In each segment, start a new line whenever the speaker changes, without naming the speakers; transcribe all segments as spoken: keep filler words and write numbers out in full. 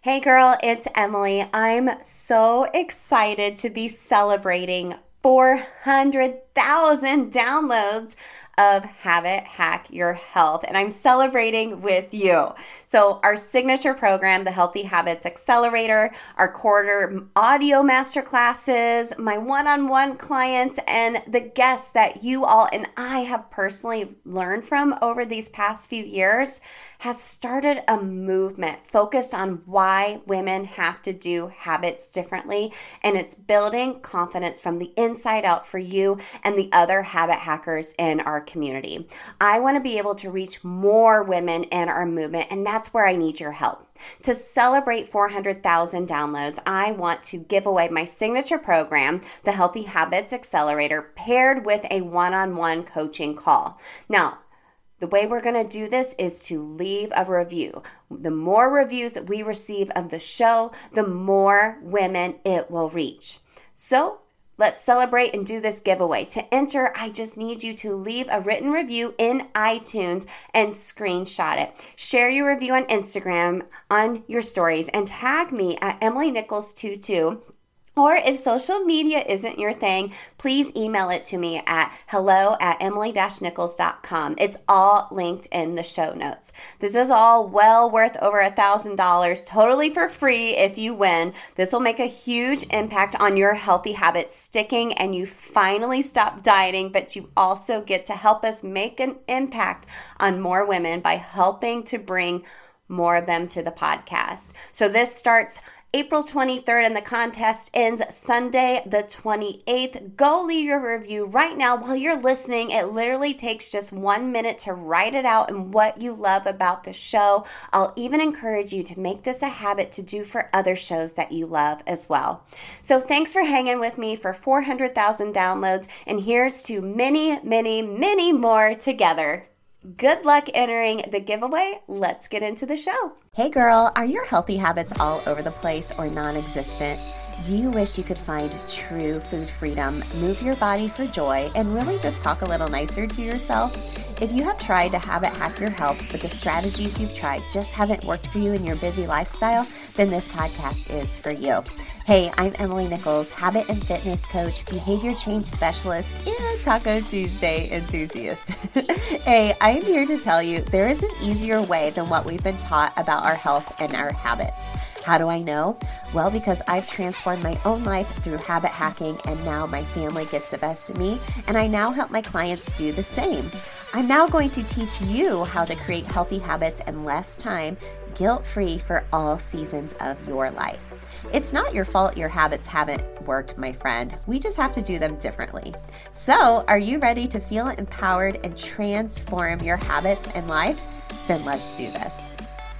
Hey girl, it's Emily. I'm so excited to be celebrating four hundred thousand downloads of Habit Hack Your Health, and I'm celebrating with you. So our signature program, the Healthy Habits Accelerator, our quarter audio masterclasses, my one-on-one clients, and the guests that you all and I have personally learned from over these past few years has started a movement focused on why women have to do habits differently, and it's building confidence from the inside out for you and the other habit hackers in our community. I want to be able to reach more women in our movement, and that's where I need your help. To celebrate four hundred thousand downloads, I want to give away my signature program, the Healthy Habits Accelerator, paired with a one-on-one coaching call. Now, the way we're going to do this is to leave a review. The more reviews that we receive of the show, the more women it will reach. So let's celebrate and do this giveaway. To enter, I just need you to leave a written review in iTunes and screenshot it. Share your review on Instagram on your stories and tag me at Emily Nichols twenty-two. Or if social media isn't your thing, please email it to me at hello at emily dash nichols dot com. It's all linked in the show notes. This is all well worth over a thousand dollars, totally for free if you win. This will make a huge impact on your healthy habits sticking and you finally stop dieting, but you also get to help us make an impact on more women by helping to bring more of them to the podcast. So this starts April twenty-third, and the contest ends Sunday the twenty-eighth. Go leave your review right now while you're listening. It literally takes just one minute to write it out and what you love about the show. I'll even encourage you to make this a habit to do for other shows that you love as well. So thanks for hanging with me for four hundred thousand downloads, and here's to many, many, many more together. Good luck entering the giveaway. Let's get into the show. Hey girl, are your healthy habits all over the place or non-existent? Do you wish you could find true food freedom, move your body for joy, and really just talk a little nicer to yourself? If you have tried to habit hack your health, but the strategies you've tried just haven't worked for you in your busy lifestyle, then this podcast is for you. Hey, I'm Emily Nichols, habit and fitness coach, behavior change specialist, and Taco Tuesday enthusiast. Hey, I'm here to tell you there is an easier way than what we've been taught about our health and our habits. How do I know? Well, because I've transformed my own life through habit hacking, and now my family gets the best of me, and I now help my clients do the same. I'm now going to teach you how to create healthy habits in less time, guilt-free for all seasons of your life. It's not your fault your habits haven't worked, my friend. We just have to do them differently. So, are you ready to feel empowered and transform your habits and life? Then let's do this.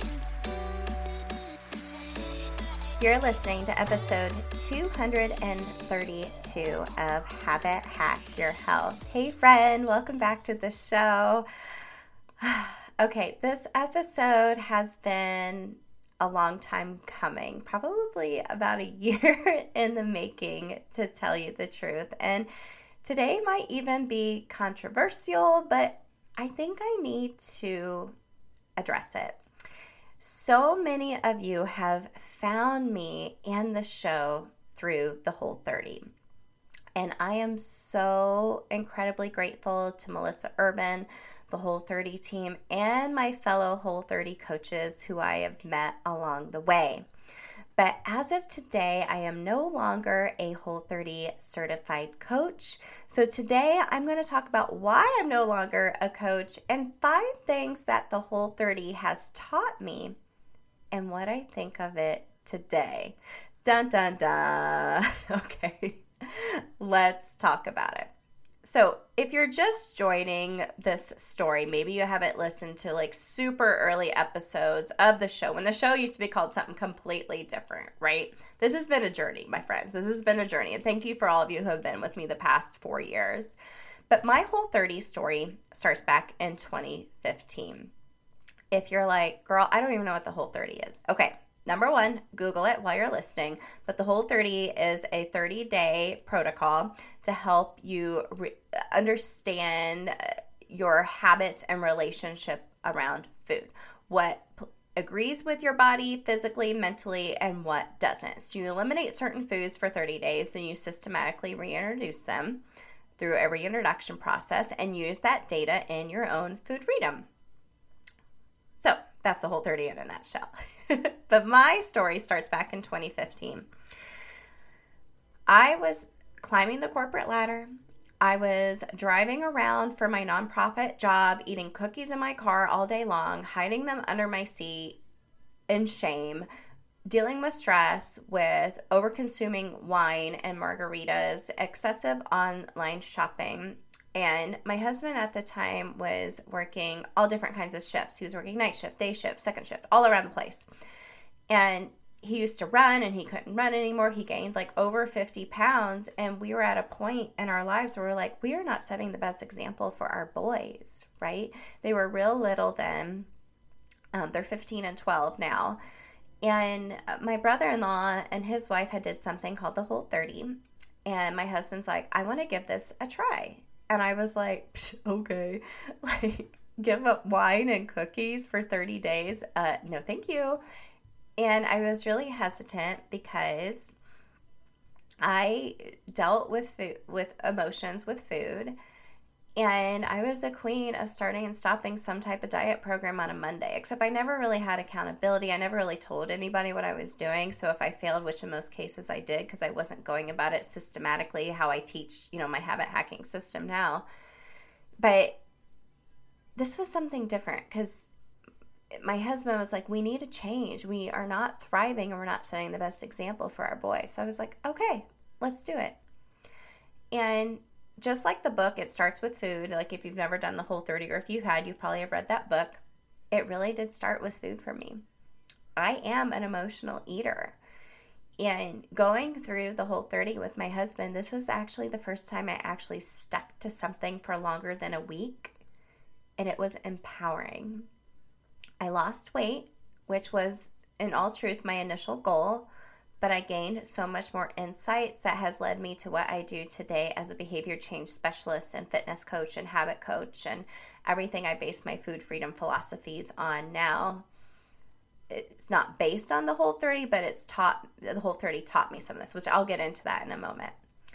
You're listening to episode two hundred thirty-two of Habit Hack Your Health. Hey friend, welcome back to the show. Okay, this episode has been a long time coming, probably about a year in the making, to tell you the truth. And today might even be controversial, but I think I need to address it. So many of you have found me and the show through the Whole thirty. And I am so incredibly grateful to Melissa Urban, the Whole thirty team, and my fellow Whole thirty coaches who I have met along the way. But as of today, I am no longer a Whole thirty certified coach. So today I'm going to talk about why I'm no longer a coach and five things that the Whole thirty has taught me and what I think of it today. Dun, dun, dun. Okay, let's talk about it. So if you're just joining this story, maybe you haven't listened to like super early episodes of the show when the show used to be called something completely different, right? This has been a journey, my friends. This has been a journey. And thank you for all of you who have been with me the past four years. But my Whole thirty story starts back in twenty fifteen. If you're like, girl, I don't even know what the Whole thirty is. Okay. Number one, Google it while you're listening. But the Whole thirty is a thirty-day protocol to help you re- understand your habits and relationship around food. What
agrees with your body physically, mentally, and what doesn't. So you eliminate certain foods for thirty days, then you systematically reintroduce them through a reintroduction process and use that data in your own food freedom. So that's the Whole thirty in a nutshell. But my story starts back in twenty fifteen. I was climbing the corporate ladder. I was driving around for my nonprofit job, eating cookies in my car all day long, hiding them under my seat in shame, dealing with stress, with over-consuming wine and margaritas, excessive online shopping. And my husband at the time was working all different kinds of shifts. He was working night shift, day shift, second shift, all around the place. And he used to run and he couldn't run anymore. He gained like over fifty pounds. And we were at a point in our lives where we're like, we are not setting the best example for our boys, right? They were real little then. Um, they're fifteen and twelve now. And my brother-in-law and his wife had did something called the Whole thirty. And my husband's like, I want to give this a try. And I was like, okay, like give up wine and cookies for thirty days? Uh, no, thank you. And I was really hesitant because I dealt with food, with emotions with food. And I was the queen of starting and stopping some type of diet program on a Monday, except I never really had accountability. I never really told anybody what I was doing. So if I failed, which in most cases I did because I wasn't going about it systematically, how I teach, you know, my habit hacking system now. But this was something different because my husband was like, we need to change. We are not thriving and we're not setting the best example for our boys. So I was like, okay, let's do it. And just like the book, it starts with food. Like if you've never done the Whole thirty, or if you had, you probably have read that book. It really did start with food for me. I am an emotional eater. And going through the Whole thirty with my husband, this was actually the first time I actually stuck to something for longer than a week. And it was empowering. I lost weight, which was in all truth my initial goal. But I gained so much more insights that has led me to what I do today as a behavior change specialist and fitness coach and habit coach and everything I base my food freedom philosophies on now. It's not based on the Whole thirty, but it's taught, the Whole thirty taught me some of this, which I'll get into that in a moment.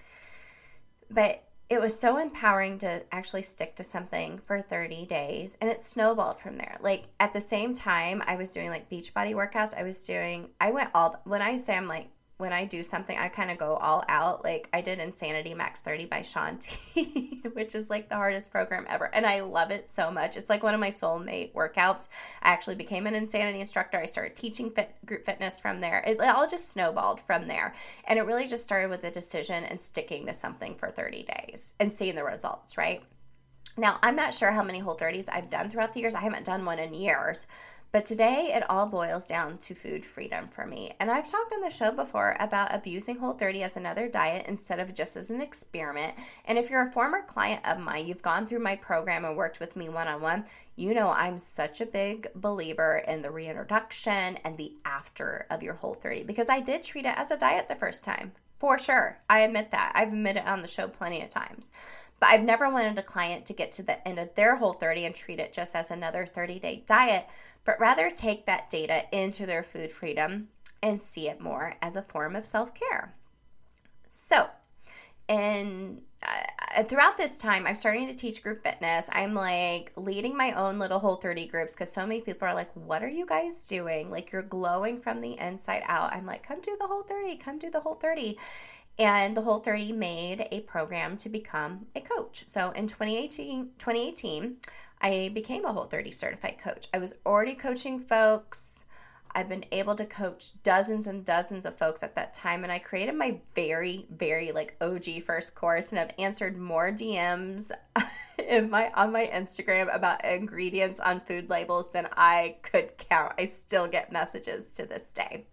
But it was so empowering to actually stick to something for thirty days, and it snowballed from there. Like at the same time I was doing like Beachbody workouts, I was doing, I went all, when I say I'm like, when I do something, I kind of go all out. Like I did Insanity Max thirty by Shaun T, which is like the hardest program ever. And I love it so much. It's like one of my soulmate workouts. I actually became an Insanity instructor. I started teaching fit, group fitness from there. It, it all just snowballed from there. And it really just started with a decision and sticking to something for thirty days and seeing the results, right? Now, I'm not sure how many Whole thirties I've done throughout the years. I haven't done one in years. But today, it all boils down to food freedom for me. And I've talked on the show before about abusing Whole thirty as another diet instead of just as an experiment. And if you're a former client of mine, you've gone through my program and worked with me one-on-one, you know I'm such a big believer in the reintroduction and the after of your Whole thirty. Because I did treat it as a diet the first time, for sure. I admit that. I've admitted it on the show plenty of times. But I've never wanted a client to get to the end of their Whole thirty and treat it just as another thirty-day diet, but rather take that data into their food freedom and see it more as a form of self-care. So, and uh, throughout this time, I'm starting to teach group fitness. I'm like leading my own little Whole thirty groups because so many people are like, what are you guys doing? Like you're glowing from the inside out. I'm like, come do the Whole thirty, come do the Whole thirty. And the Whole thirty made a program to become a coach. So in twenty eighteen, I became a Whole thirty certified coach. I was already coaching folks. I've been able to coach dozens and dozens of folks at that time. And I created my very, very like O G first course, and I've answered more D Ms in my on my Instagram about ingredients on food labels than I could count. I still get messages to this day.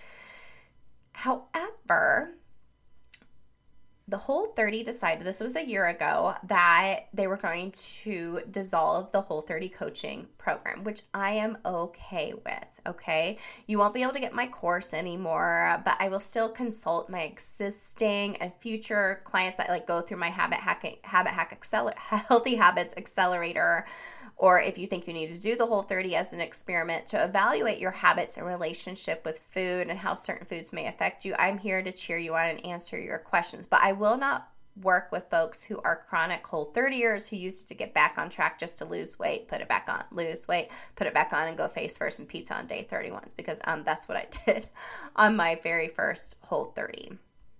However, the Whole thirty decided, this was a year ago, that they were going to dissolve the Whole thirty coaching program, which I am okay with, okay? You won't be able to get my course anymore, but I will still consult my existing and future clients that like go through my habit hacking, habit hack acceler- healthy habits accelerator or if you think you need to do the Whole thirty as an experiment to evaluate your habits and relationship with food and how certain foods may affect you, I'm here to cheer you on and answer your questions. But I will not work with folks who are chronic Whole thirtyers who used to get back on track just to lose weight, put it back on, lose weight, put it back on, and go face first and pizza on day thirty-one, because um, that's what I did on my very first Whole thirty.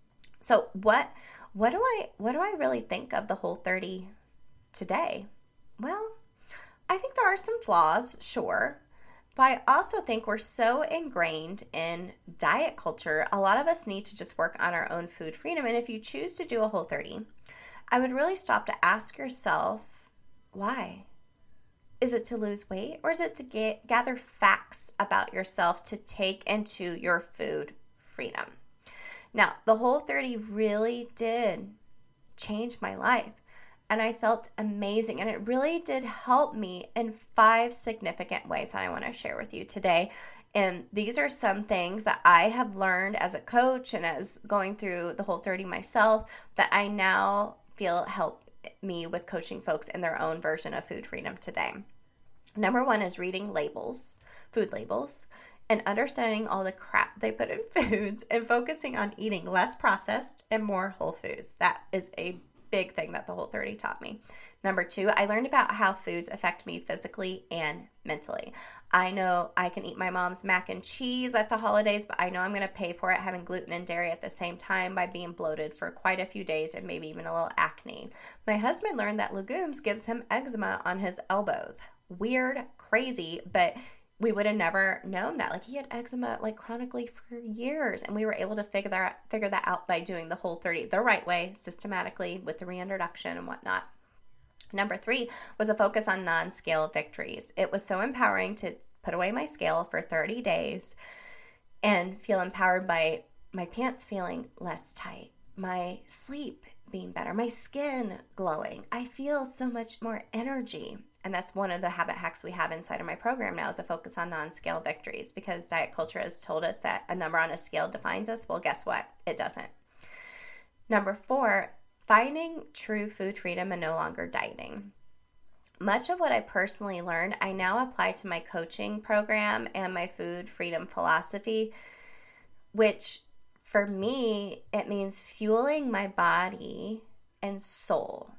So what what do I what do I really think of the Whole thirty today? Well, I think there are some flaws, sure. But I also think we're so ingrained in diet culture, a lot of us need to just work on our own food freedom. And if you choose to do a Whole thirty, I would really stop to ask yourself, why? Is it to lose weight, or is it to get, gather facts about yourself to take into your food freedom? Now, the Whole thirty really did change my life. And I felt amazing. And it really did help me in five significant ways that I want to share with you today. And these are some things that I have learned as a coach and as going through the Whole thirty myself that I now feel help me with coaching folks in their own version of food freedom today. Number one is reading labels, food labels, and understanding all the crap they put in foods and focusing on eating less processed and more whole foods. That is a big thing that the Whole thirty taught me. Number two, I learned about how foods affect me physically and mentally. I know I can eat my mom's mac and cheese at the holidays, but I know I'm going to pay for it having gluten and dairy at the same time by being bloated for quite a few days and maybe even a little acne. My husband learned that legumes gives him eczema on his elbows. Weird, crazy, but we would have never known that. Like, he had eczema like chronically for years, and we were able to figure that figure that out by doing the Whole thirty the right way, systematically, with the reintroduction and whatnot. Number three was a focus on non-scale victories. It was so empowering to put away my scale for thirty days and feel empowered by my pants feeling less tight, my sleep being better, my skin glowing. I feel so much more energy. And that's one of the habit hacks we have inside of my program now, is a focus on non-scale victories, because diet culture has told us that a number on a scale defines us. Well, guess what? It doesn't. Number four, finding true food freedom and no longer dieting. Much of what I personally learned, I now apply to my coaching program and my food freedom philosophy, which for me, it means fueling my body and soul.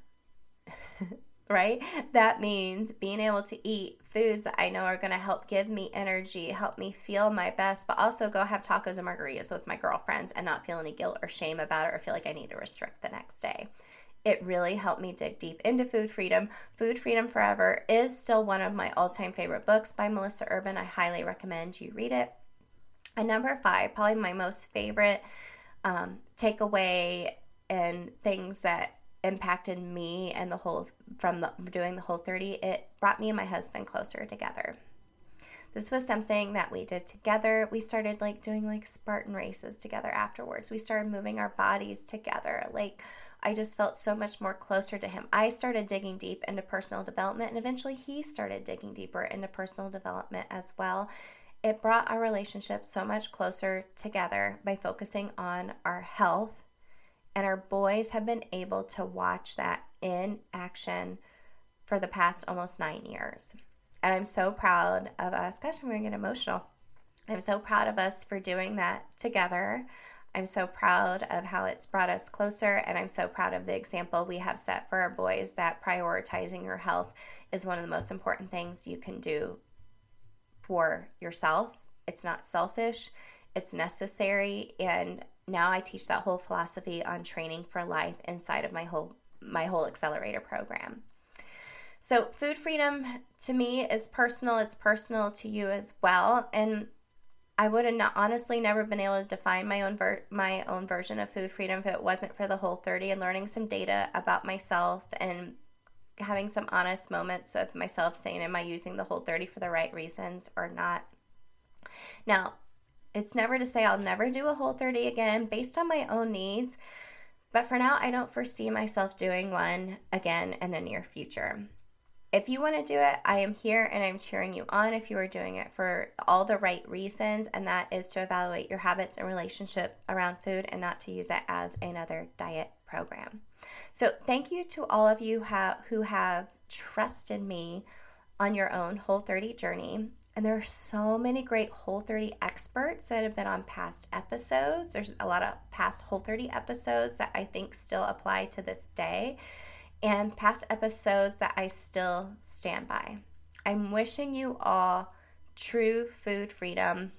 Right? That means being able to eat foods that I know are going to help give me energy, help me feel my best, but also go have tacos and margaritas with my girlfriends and not feel any guilt or shame about it or feel like I need to restrict the next day. It really helped me dig deep into food freedom. Food Freedom Forever is still one of my all-time favorite books by Melissa Urban. I highly recommend you read it. And number five, probably my most favorite um, takeaway and things that impacted me and the whole from the, doing the Whole thirty, it brought me and my husband closer together. This was something that we did together. We started like doing like Spartan races together afterwards. We started moving our bodies together. Like, I just felt so much more closer to him. I started digging deep into personal development, and eventually he started digging deeper into personal development as well. It brought our relationship so much closer together by focusing on our health. And our boys have been able to watch that in action for the past almost nine years. And I'm so proud of us. Gosh, I'm going to get emotional. I'm so proud of us for doing that together. I'm so proud of how it's brought us closer. And I'm so proud of the example we have set for our boys, that prioritizing your health is one of the most important things you can do for yourself. It's not selfish. It's necessary. And now I teach that whole philosophy on training for life inside of my whole my whole accelerator program. So food freedom to me is personal. It's personal to you as well. And I would have not, honestly never been able to define my own ver- my own version of food freedom if it wasn't for the Whole thirty and learning some data about myself and having some honest moments with myself saying, am I using the Whole thirty for the right reasons or not? Now, it's never to say I'll never do a Whole thirty again based on my own needs, but for now, I don't foresee myself doing one again in the near future. If you want to do it, I am here and I'm cheering you on if you are doing it for all the right reasons, and that is to evaluate your habits and relationship around food and not to use it as another diet program. So thank you to all of you ha- who have trusted me on your own Whole thirty journey. And there are so many great Whole thirty experts that have been on past episodes. There's a lot of past Whole thirty episodes that I think still apply to this day, and past episodes that I still stand by. I'm wishing you all true food freedom.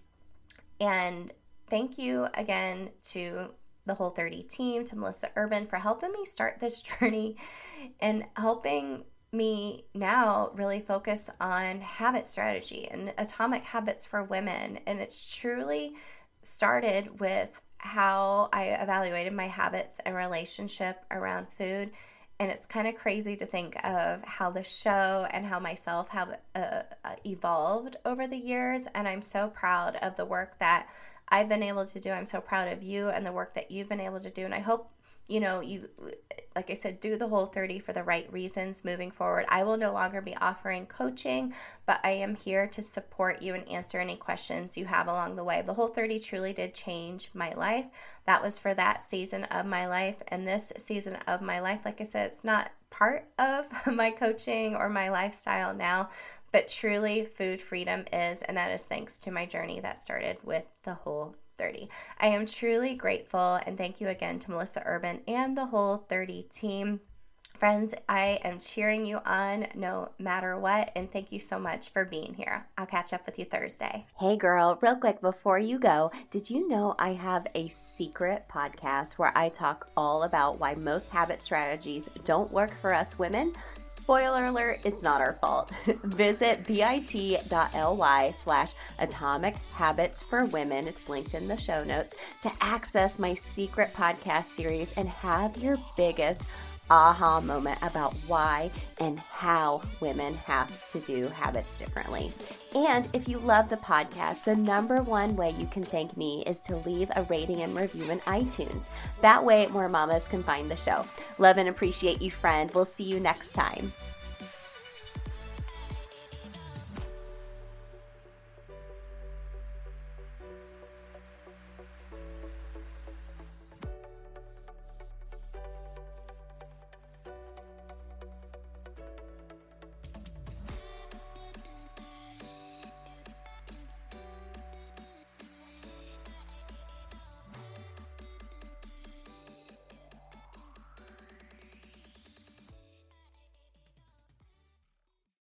And thank you again to the Whole thirty team, to Melissa Urban, for helping me start this journey and helping me now really focus on habit strategy and atomic habits for women. And it's truly started with how I evaluated my habits and relationship around food. And it's kind of crazy to think of how the show and how myself have uh, evolved over the years. And I'm so proud of the work that I've been able to do. I'm so proud of you and the work that you've been able to do. And I hope, you know, you, like I said, do the Whole thirty for the right reasons moving forward. I will no longer be offering coaching, but I am here to support you and answer any questions you have along the way. The Whole thirty truly did change my life. That was for that season of my life. And this season of my life, like I said, it's not part of my coaching or my lifestyle now, but truly food freedom is, and that is thanks to my journey that started with the Whole thirty. I am truly grateful, and thank you again to Melissa Urban and the Whole thirty team. Friends, I am cheering you on no matter what, and thank you so much for being here. I'll catch up with you Thursday.
Hey girl, real quick before you go, did you know I have a secret podcast where I talk all about why most habit strategies don't work for us women? Spoiler alert, it's not our fault. Visit bit.ly slash atomic habits for women. It's linked in the show notes to access my secret podcast series and have your biggest aha moment about why and how women have to do habits differently. And if you love the podcast, the number one way you can thank me is to leave a rating and review in iTunes. That way more mamas can find the show. Love and appreciate you, friend. We'll see you next time.